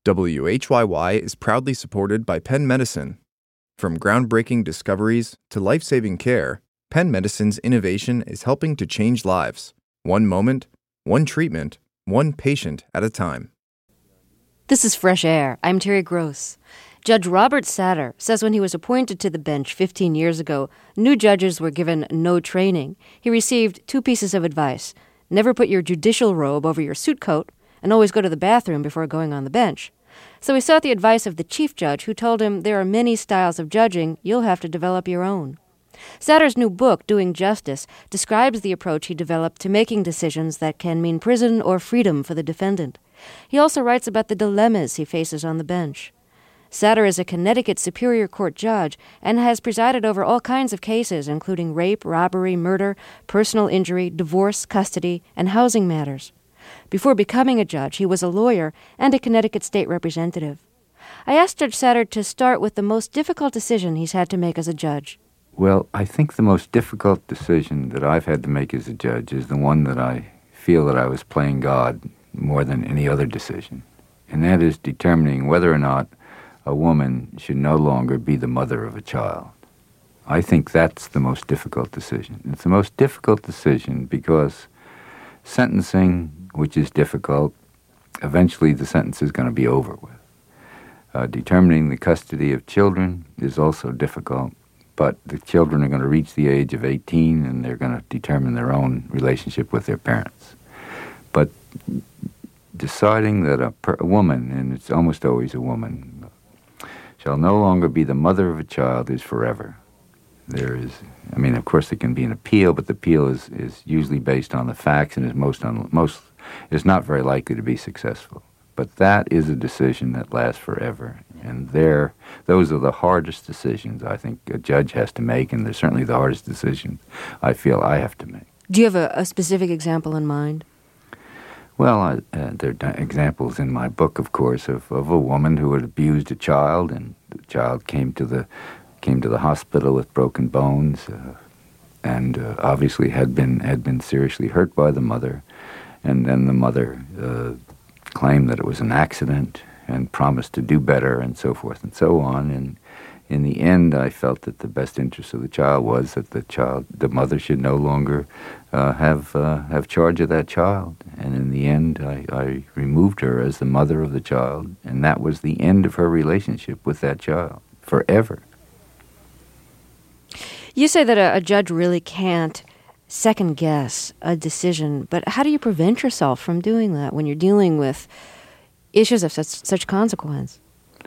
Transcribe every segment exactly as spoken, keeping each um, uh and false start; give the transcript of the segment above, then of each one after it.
W H Y Y is proudly supported by Penn Medicine. From groundbreaking discoveries to life-saving care, Penn Medicine's innovation is helping to change lives, one moment, one treatment, one patient at a time. This is Fresh Air. I'm Terry Gross. Judge Robert Satter says when he was appointed to the bench fifteen years ago, new judges were given no training. He received two pieces of advice. Never put your judicial robe over your suit coat, and always go to the bathroom before going on the bench. So he sought the advice of the chief judge, who told him there are many styles of judging, you'll have to develop your own. Satter's new book, Doing Justice, describes the approach he developed to making decisions that can mean prison or freedom for the defendant. He also writes about the dilemmas he faces on the bench. Satter is a Connecticut Superior Court judge and has presided over all kinds of cases, including rape, robbery, murder, personal injury, divorce, custody, and housing matters. Before becoming a judge, he was a lawyer and a Connecticut state representative. I asked Judge Satter to start with the most difficult decision he's had to make as a judge. Well, I think the most difficult decision that I've had to make as a judge is the one that I feel that I was playing God more than any other decision, and that is determining whether or not a woman should no longer be the mother of a child. I think that's the most difficult decision. It's the most difficult decision because sentencing, which is difficult, eventually the sentence is going to be over with. Uh, determining the custody of children is also difficult, but the children are going to reach the age of eighteen and they're going to determine their own relationship with their parents. But deciding that a, per- a woman, and it's almost always a woman, shall no longer be the mother of a child is forever. There is, I mean, of course, there can be an appeal, but the appeal is, is usually based on the facts and is most un, most is not very likely to be successful. But that is a decision that lasts forever, and there, those are the hardest decisions I think a judge has to make, and they're certainly the hardest decisions I feel I have to make. Do you have a, a specific example in mind? Well, I, uh, there are examples in my book, of course, of, of a woman who had abused a child, and the child came to the came to the hospital with broken bones, uh, and uh, obviously had been had been seriously hurt by the mother, and then the mother uh, claimed that it was an accident and promised to do better, and so forth and so on. And in the end, I felt that the best interest of the child was that the child, the mother, should no longer uh, have uh, have charge of that child. And in the end, I, I removed her as the mother of the child, and that was the end of her relationship with that child forever. You say that a, a judge really can't second guess a decision, but how do you prevent yourself from doing that when you're dealing with issues of such, such consequence?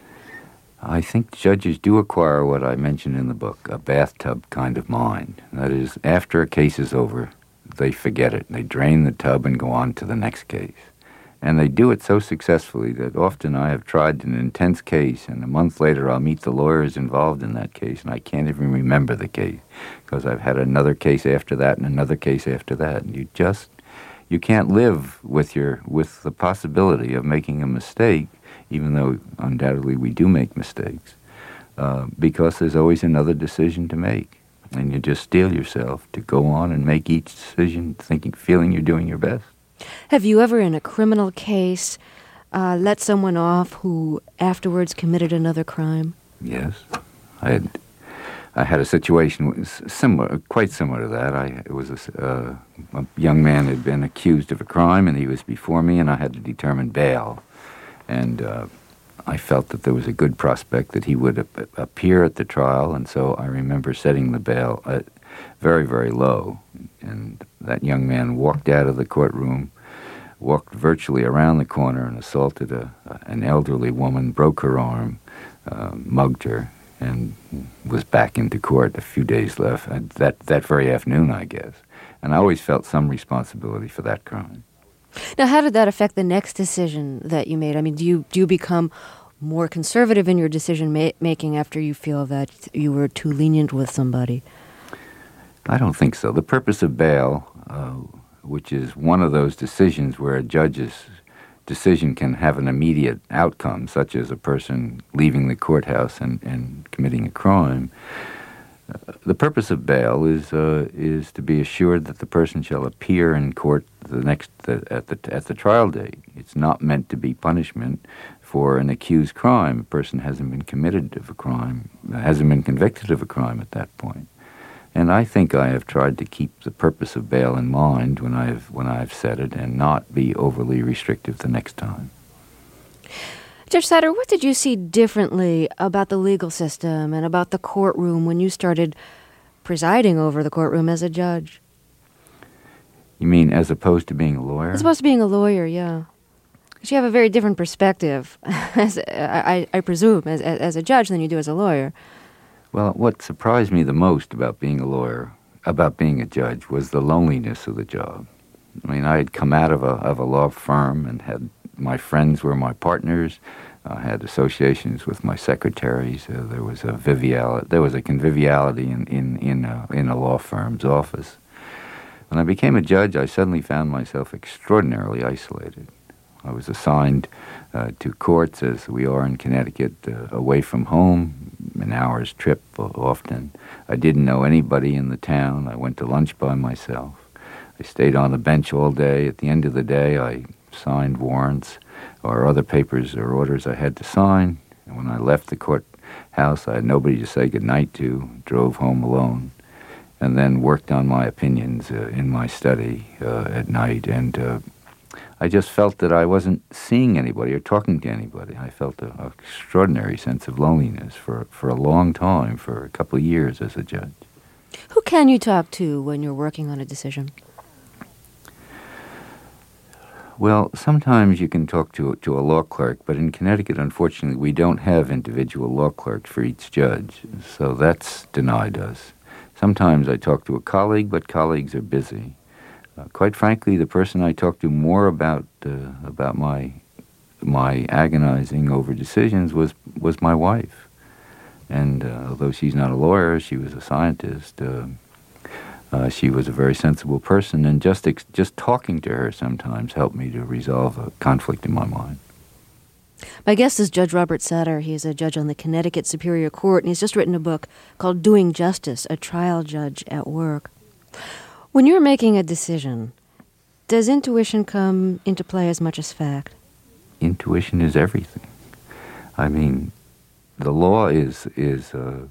I think judges do acquire what I mentioned in the book, a bathtub kind of mind. That is, after a case is over, they forget it. They drain the tub and go on to the next case. And they do it so successfully that often I have tried an intense case, and a month later I'll meet the lawyers involved in that case, and I can't even remember the case because I've had another case after that and another case after that. And you just, you can't live with your with the possibility of making a mistake, even though undoubtedly we do make mistakes, uh, because there's always another decision to make. And you just steel yourself to go on and make each decision thinking, feeling you're doing your best. Have you ever, in a criminal case, uh, let someone off who afterwards committed another crime? Yes. I had I had a situation similar, quite similar to that. I it was a, uh, a young man had been accused of a crime, and he was before me, and I had to determine bail. And uh, I felt that there was a good prospect that he would ap- appear at the trial, and so I remember setting the bail at very, very low. And that young man walked out of the courtroom, walked virtually around the corner and assaulted a, an elderly woman, broke her arm, uh, mugged her, and was back into court a few days left, that, that very afternoon, I guess. And I always felt some responsibility for that crime. Now, how did that affect the next decision that you made? I mean, do you do you become more conservative in your decision ma- making after you feel that you were too lenient with somebody? I don't think so. The purpose of bail, uh, which is one of those decisions where a judge's decision can have an immediate outcome, such as a person leaving the courthouse and, and committing a crime, uh, the purpose of bail is uh, is to be assured that the person shall appear in court the next the, at the at the trial date. It's not meant to be punishment for an accused crime. A person hasn't been committed of a crime, hasn't been convicted of a crime at that point. And I think I have tried to keep the purpose of bail in mind when I've when I've said it, and not be overly restrictive the next time. Judge Satter, what did you see differently about the legal system and about the courtroom when you started presiding over the courtroom as a judge? You mean as opposed to being a lawyer? As opposed to being a lawyer, yeah. Because you have a very different perspective, as, I, I presume, as, as a judge than you do as a lawyer. Well, what surprised me the most about being a lawyer, about being a judge, was the loneliness of the job. I mean, I had come out of a of a law firm and had my friends were my partners. I had associations with my secretaries. Uh, there was a viviality. There was a conviviality in in in a, in a law firm's office. When I became a judge, I suddenly found myself extraordinarily isolated. I was assigned uh, to courts, as we are in Connecticut, uh, away from home, an hour's trip often. I didn't know anybody in the town. I went to lunch by myself. I stayed on the bench all day. At the end of the day, I signed warrants or other papers or orders I had to sign. And when I left the courthouse, I had nobody to say goodnight to, drove home alone, and then worked on my opinions uh, in my study uh, at night. And uh, I just felt that I wasn't seeing anybody or talking to anybody. I felt an extraordinary sense of loneliness for, for a long time, for a couple of years as a judge. Who can you talk to when you're working on a decision? Well, sometimes you can talk to, to a law clerk, but in Connecticut, unfortunately, we don't have individual law clerks for each judge, so that's denied us. Sometimes I talk to a colleague, but colleagues are busy. Uh, quite frankly, the person I talked to more about uh, about my my agonizing over decisions was was my wife. And uh, although she's not a lawyer, she was a scientist. Uh, uh, she was a very sensible person, and just ex- just talking to her sometimes helped me to resolve a conflict in my mind. My guest is Judge Robert Satter. He is a judge on the Connecticut Superior Court, and he's just written a book called Doing Justice, A Trial Judge at Work. When you're making a decision, does intuition come into play as much as fact? Intuition is everything. I mean, the law is is uh,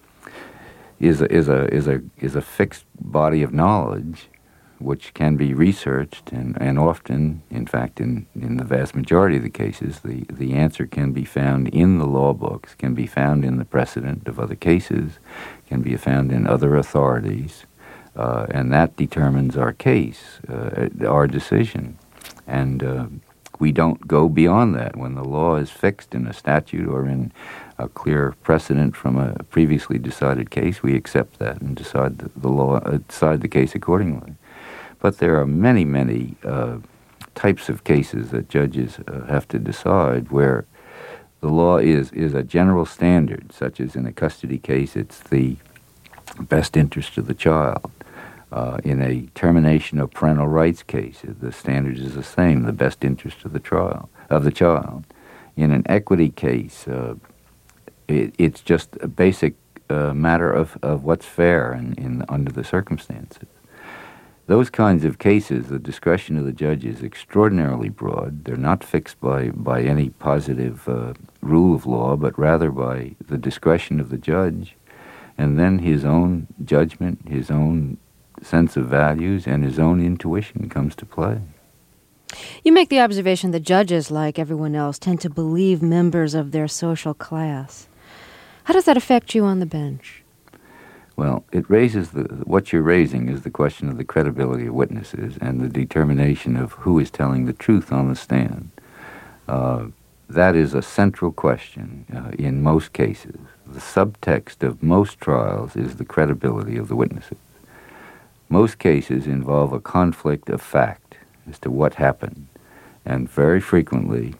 is a, is a is a is a fixed body of knowledge, which can be researched, and, and often, in fact, in, in the vast majority of the cases, the, the answer can be found in the law books, can be found in the precedent of other cases, can be found in other authorities. Uh, and that determines our case, uh, our decision. And uh, we don't go beyond that. When the law is fixed in a statute or in a clear precedent from a previously decided case, we accept that and decide the, the law, uh, decide the case accordingly. But there are many, many uh, types of cases that judges uh, have to decide where the law is, is a general standard, such as in a custody case, it's the best interest of the child. Uh, in a termination of parental rights case, the standard is the same, the best interest of the trial of the child. In an equity case, uh, it, it's just a basic uh, matter of, of what's fair in, in under the circumstances. Those kinds of cases, the discretion of the judge is extraordinarily broad. They're not fixed by, by any positive uh, rule of law, but rather by the discretion of the judge, and then his own judgment, his own sense of values, and his own intuition comes to play. You make the observation that judges, like everyone else, tend to believe members of their social class. How does that affect you on the bench? Well, it raises the, what you're raising is the question of the credibility of witnesses and the determination of who is telling the truth on the stand. Uh, that is a central question uh, in most cases. The subtext of most trials is the credibility of the witnesses. Most cases involve a conflict of fact as to what happened, and very frequently,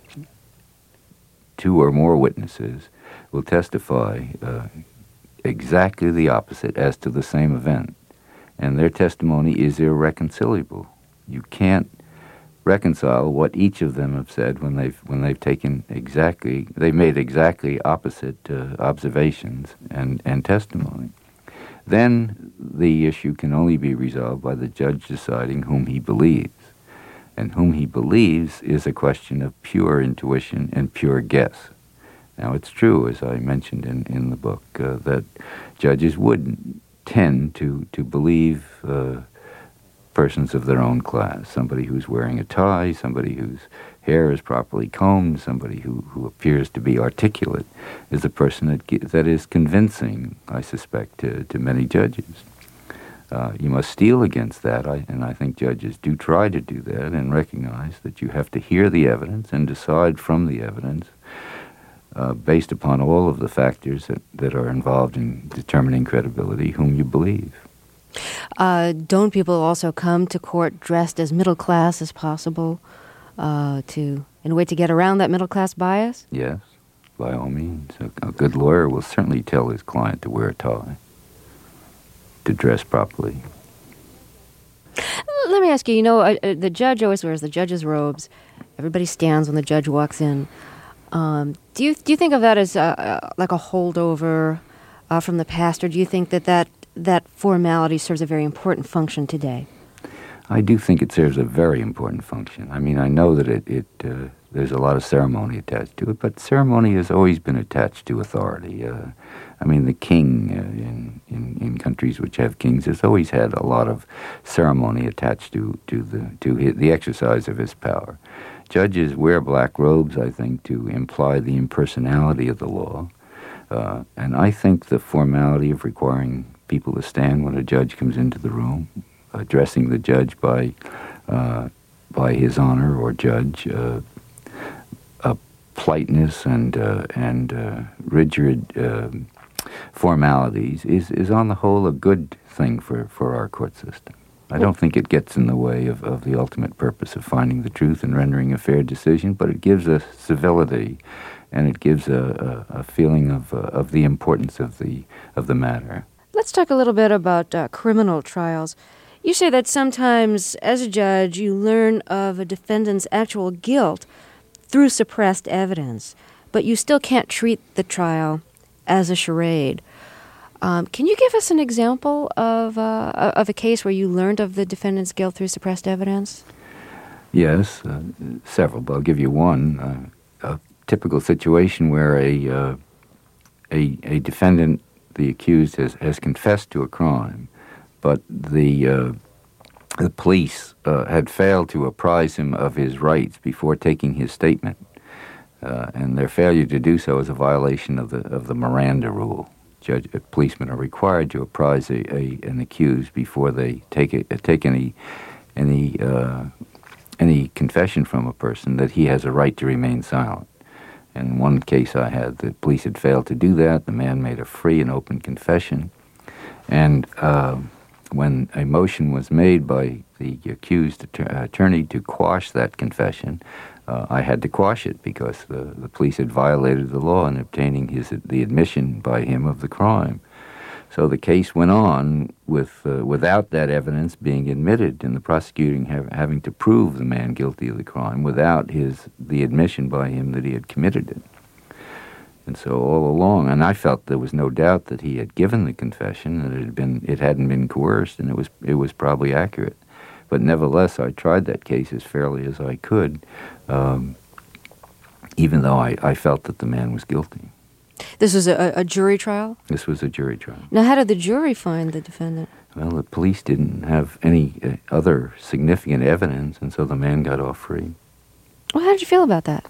two or more witnesses will testify uh, exactly the opposite as to the same event, and their testimony is irreconcilable. You can't reconcile what each of them have said when they've when they've taken exactly they've made exactly opposite uh, observations and and testimony. Then the issue can only be resolved by the judge deciding whom he believes. And whom he believes is a question of pure intuition and pure guess. Now, it's true, as I mentioned in, in the book, uh, that judges would tend to, to believe uh, persons of their own class, somebody who's wearing a tie, somebody whose hair is properly combed, somebody who, who appears to be articulate, is a person that, that is convincing, I suspect, to, to many judges. Uh, you must steel against that, I, and I think judges do try to do that and recognize that you have to hear the evidence and decide from the evidence uh, based upon all of the factors that, that are involved in determining credibility, whom you believe. Uh, don't people also come to court dressed as middle class as possible uh, to in a way to get around that middle class bias? Yes, by all means. A, a good lawyer will certainly tell his client to wear a tie, to dress properly. Let me ask you, you know, uh, uh, the judge always wears the judge's robes. Everybody stands when the judge walks in. Um, do you do you think of that as uh, uh, like a holdover uh, from the past, or do you think that, that that formality serves a very important function today? I do think it serves a very important function. I mean, I know that it, it uh, there's a lot of ceremony attached to it, but ceremony has always been attached to authority. Uh, I mean, the king uh, in, in in countries which have kings has always had a lot of ceremony attached to to the to his, the exercise of his power. Judges wear black robes, I think, to imply the impersonality of the law, uh, and I think the formality of requiring people to stand when a judge comes into the room, addressing the judge by uh, by his honor or judge, uh, uh, politeness and uh, and uh, rigid uh, formalities is, is on the whole a good thing for, for our court system. I don't think it gets in the way of, of the ultimate purpose of finding the truth and rendering a fair decision, but it gives us civility, and it gives a, a, a feeling of uh, of the importance of the of the matter. Let's talk a little bit about uh, criminal trials. You say that sometimes, as a judge, you learn of a defendant's actual guilt through suppressed evidence, but you still can't treat the trial as a charade. Um, can you give us an example of uh, of a case where you learned of the defendant's guilt through suppressed evidence? Yes, uh, several, but I'll give you one. Uh, a typical situation where a, uh, a, a defendant, the accused, has, has confessed to a crime, but the uh, the police uh, had failed to apprise him of his rights before taking his statement, uh, and their failure to do so is a violation of the of the Miranda rule. Judge, uh, policemen are required to apprise a, a an accused before they take a, take any any uh, any confession from a person that he has a right to remain silent. In one case I had, the police had failed to do that. The man made a free and open confession, and uh, when a motion was made by the accused att- attorney to quash that confession, uh, I had to quash it because the, the police had violated the law in obtaining his the admission by him of the crime. So the case went on with uh, without that evidence being admitted, and the prosecuting ha- having to prove the man guilty of the crime without his the admission by him that he had committed it. And so all along, and I felt there was no doubt that he had given the confession, that it had been it hadn't been coerced, and it was it was probably accurate. But nevertheless, I tried that case as fairly as I could, um, even though I, I felt that the man was guilty. This was a, a jury trial? This was a jury trial. Now, how did the jury find the defendant? Well, the police didn't have any uh, other significant evidence, and so the man got off free. Well, how did you feel about that?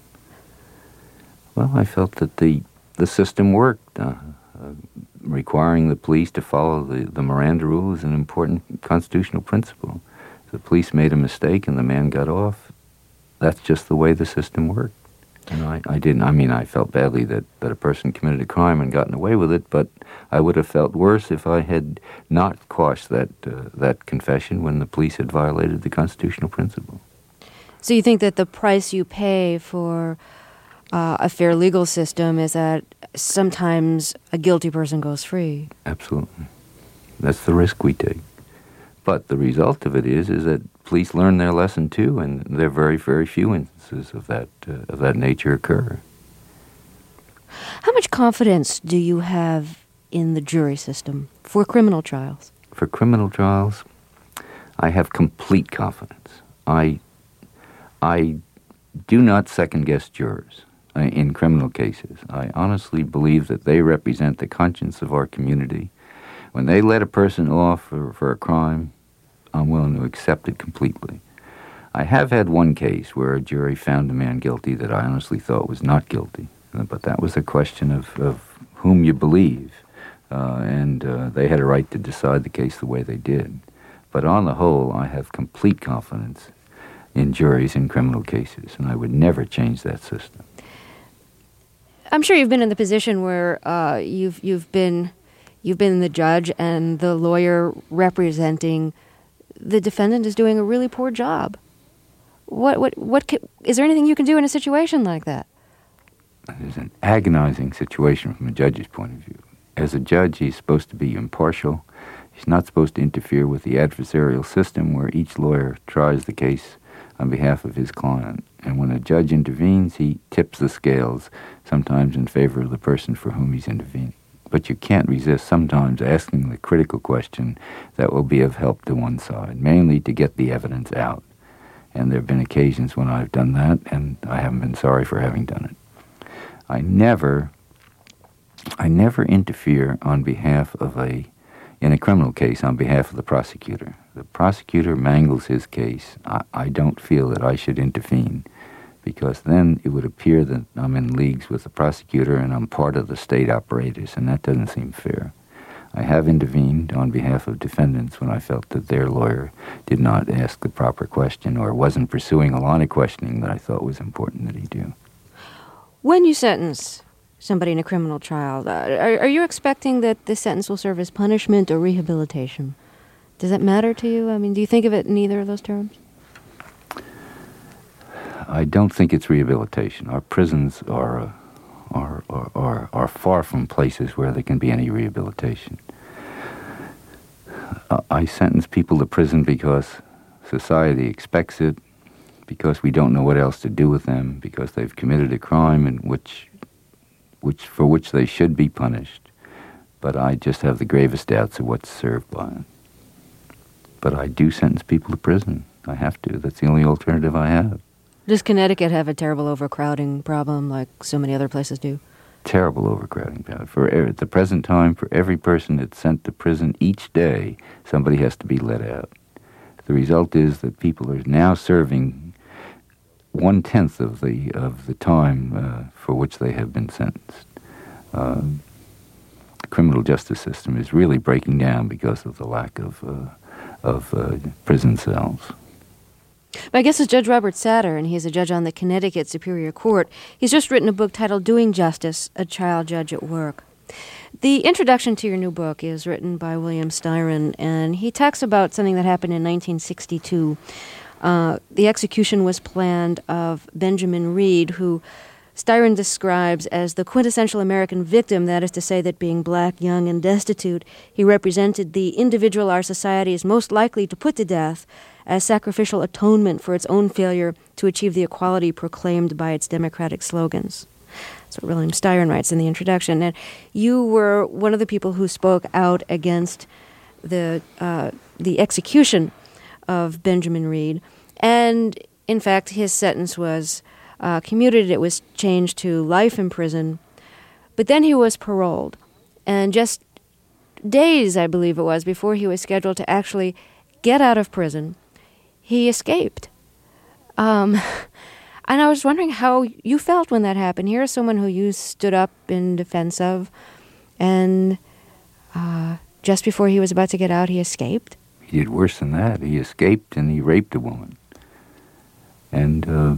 Well, I felt that the the system worked. Uh, uh, requiring the police to follow the, the Miranda rule is an important constitutional principle. If the police made a mistake and the man got off, that's just the way the system worked. And I, I didn't, I mean, I felt badly that, that a person committed a crime and gotten away with it, but I would have felt worse if I had not quashed that, uh, that confession when the police had violated the constitutional principle. So you think that the price you pay for uh, a fair legal system is that sometimes a guilty person goes free? Absolutely. That's the risk we take. But the result of it is is that police learn their lesson too, and there are very, very few instances of that uh, of that nature occur. How much confidence do you have in the jury system for criminal trials? For criminal trials, I have complete confidence. I I do not second-guess jurors uh, in criminal cases. I honestly believe that they represent the conscience of our community. When they let a person off for, for a crime, I'm willing to accept it completely. I have had one case where a jury found a man guilty that I honestly thought was not guilty, but that was a question of, of whom you believe, uh, and uh, they had a right to decide the case the way they did. But on the whole, I have complete confidence in juries in criminal cases, and I would never change that system. I'm sure you've been in the position where uh, you've you've been you've been the judge and the lawyer representing the defendant is doing a really poor job. What what what can, is there anything you can do in a situation like that? It is an agonizing situation from a judge's point of view. As a judge, he's supposed to be impartial. He's not supposed to interfere with the adversarial system where each lawyer tries the case on behalf of his client. And when a judge intervenes, he tips the scales, sometimes in favor of the person for whom he's intervening. But you can't resist sometimes asking the critical question that will be of help to one side, mainly to get the evidence out. And there have been occasions when I've done that, and I haven't been sorry for having done it. I never, I never interfere on behalf of a, in a criminal case, on behalf of the prosecutor. The prosecutor mangles his case. I, I don't feel that I should intervene, because then it would appear that I'm in leagues with the prosecutor and I'm part of the state apparatus, and that doesn't seem fair. I have intervened on behalf of defendants when I felt that their lawyer did not ask the proper question or wasn't pursuing a line of questioning that I thought was important that he do. When you sentence somebody in a criminal trial, uh, are, are you expecting that the sentence will serve as punishment or rehabilitation? Does that matter to you? I mean, do you think of it in either of those terms? I don't think it's rehabilitation. Our prisons are, uh, are, are, are, are far from places where there can be any rehabilitation. Uh, I sentence people to prison because society expects it, because we don't know what else to do with them, because they've committed a crime in which, which, for which they should be punished. But I just have the gravest doubts of what's served by it. But I do sentence people to prison. I have to. That's the only alternative I have. Does Connecticut have a terrible overcrowding problem like so many other places do? Terrible overcrowding problem. For, at the present time, for every person that's sent to prison each day, somebody has to be let out. The result is that people are now serving one-tenth of the of the time uh, for which they have been sentenced. Uh, the criminal justice system is really breaking down because of the lack of uh, of uh, prison cells. My guest is Judge Robert Satter, and he's a judge on the Connecticut Superior Court. He's just written a book titled Doing Justice, A Child Judge at Work. The introduction to your new book is written by William Styron, and he talks about something that happened in nineteen sixty-two. Uh, the execution was planned of Benjamin Reed, who Styron describes as the quintessential American victim, that is to say that being black, young, and destitute, he represented the individual our society is most likely to put to death as sacrificial atonement for its own failure to achieve the equality proclaimed by its democratic slogans. That's what William Styron writes in the introduction. And you were one of the people who spoke out against the uh, the execution of Benjamin Reed. And, in fact, his sentence was uh, commuted. It was changed to life in prison. But then he was paroled. And just days, I believe it was, before he was scheduled to actually get out of prison, he escaped. Um, and I was wondering how you felt when that happened. Here's someone who you stood up in defense of, and uh, just before he was about to get out, he escaped. He did worse than that. He escaped and he raped a woman. And uh,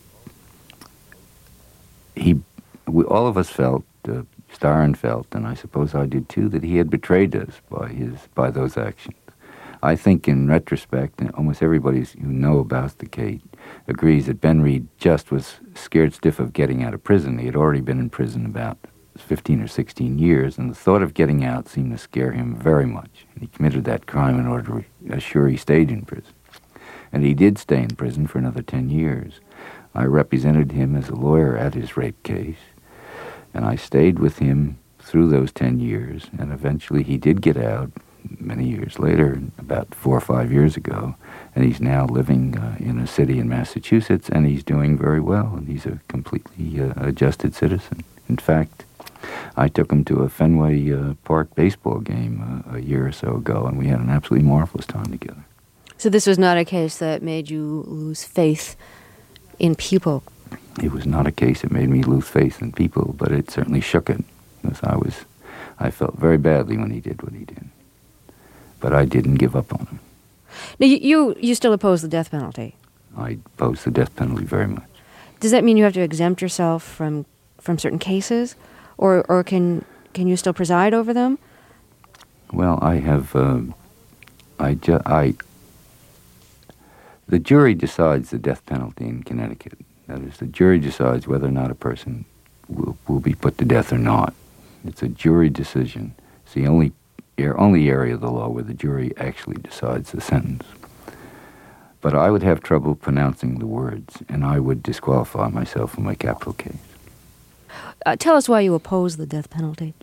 he, we, all of us felt, uh, Styron felt, and I suppose I did too, that he had betrayed us by his by those actions. I think in retrospect, and almost everybody who know about the case agrees that Ben Reed just was scared stiff of getting out of prison. He had already been in prison about fifteen or sixteen years, and the thought of getting out seemed to scare him very much. And he committed that crime in order to assure he stayed in prison. And he did stay in prison for another ten years. I represented him as a lawyer at his rape case, and I stayed with him through those ten years, and eventually he did get out. many years later, about four or five years ago, and he's now living uh, in a city in Massachusetts, and he's doing very well, and he's a completely uh, adjusted citizen. In fact, I took him to a Fenway uh, Park baseball game uh, a year or so ago, and we had an absolutely marvelous time together. So this was not a case that made you lose faith in people? It was not a case that made me lose faith in people, but it certainly shook it, because I was, I felt very badly when he did what he did. But I didn't give up on him. Now, you, you, you still oppose the death penalty? I oppose the death penalty very much. Does that mean you have to exempt yourself from, from certain cases? Or, or can, can you still preside over them? Well, I have, uh, I, ju- I, the jury decides the death penalty in Connecticut. That is, the jury decides whether or not a person will, will be put to death or not. It's a jury decision. It's the only, only area of the law where the jury actually decides the sentence. But I would have trouble pronouncing the words, and I would disqualify myself from my capital case. Uh, tell us why you oppose the death penalty.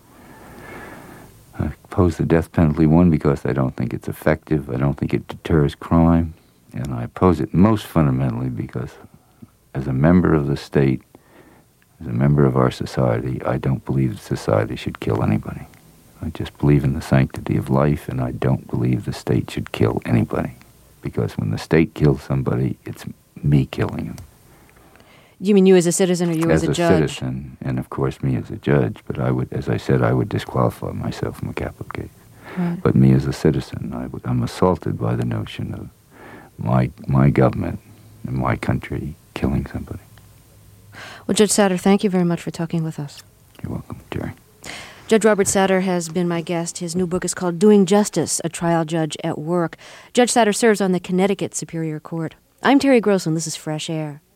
I oppose the death penalty, one, because I don't think it's effective. I don't think it deters crime. And I oppose it most fundamentally because as a member of the state, as a member of our society, I don't believe society should kill anybody. I just believe in the sanctity of life, and I don't believe the state should kill anybody. Because when the state kills somebody, it's me killing him. You mean you as a citizen or you as, as a, a judge? As a citizen, and of course me as a judge, but I would, as I said, I would disqualify myself from a capital case. Right. But me as a citizen, I would, I'm assaulted by the notion of my my government and my country killing somebody. Well, Judge Satter, thank you very much for talking with us. You're welcome, Terry. Judge Robert Satter has been my guest. His new book is called Doing Justice, A Trial Judge at Work. Judge Satter serves on the Connecticut Superior Court. I'm Terry Gross, and this is Fresh Air.